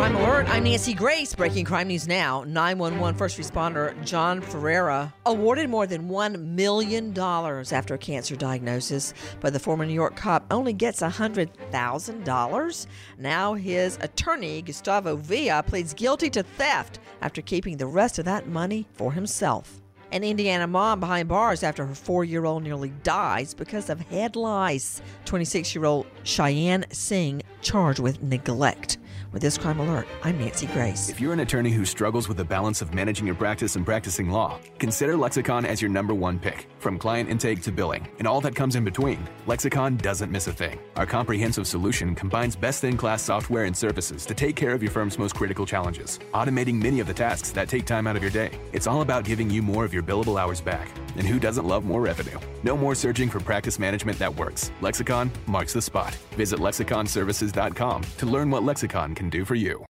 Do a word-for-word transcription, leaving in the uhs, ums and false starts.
Crime Alert, I'm Nancy Grace. Breaking crime news now. nine one one first responder John Ferreira awarded more than one million dollars after a cancer diagnosis, but the former New York cop only gets one hundred thousand dollars. Now his attorney, Gustavo Villa, pleads guilty to theft after keeping the rest of that money for himself. An Indiana mom behind bars after her four-year-old nearly dies because of head lice. twenty-six-year-old Cheyenne Singh charged with neglect. With this Crime Alert, I'm Nancy Grace. If you're an attorney who struggles with the balance of managing your practice and practicing law, consider Lexicon as your number one pick. From client intake to billing and all that comes in between, Lexicon doesn't miss a thing. Our comprehensive solution combines best-in-class software and services to take care of your firm's most critical challenges, automating many of the tasks that take time out of your day. It's all about giving you more of your billable hours back. And who doesn't love more revenue? No more searching for practice management that works. Lexicon marks the spot. Visit lexicon services dot com to learn what Lexicon can do for you.